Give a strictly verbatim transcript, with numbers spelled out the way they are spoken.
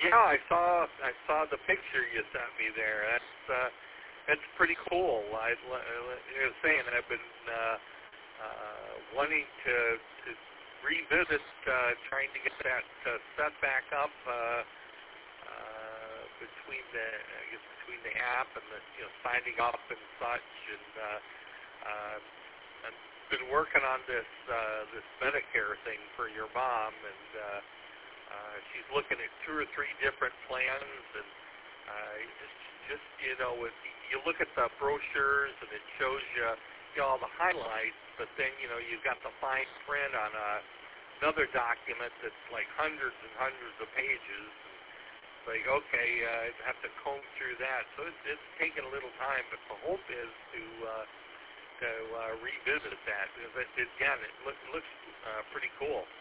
Yeah, I saw I saw the picture you sent me there. That's uh, that's pretty cool. I, I was saying I've been uh, uh, wanting to, to revisit uh, trying to get that uh, set back up uh, uh, between the I guess between the app and the you know signing up and such. And uh, uh, I've been working on this uh, this Medicare thing for your mom, and uh, uh, she's looking at two or three different plans, and uh, just just you know if you look at the brochures and it shows you, you know, all the highlights, but then you know you've got the fine print on a, another document that's like hundreds and hundreds of pages. Like, okay, uh, I have to comb through that. So it's, it's taking a little time, but the hope is to uh, to uh, revisit that because it, it, again, it look, looks uh, pretty cool.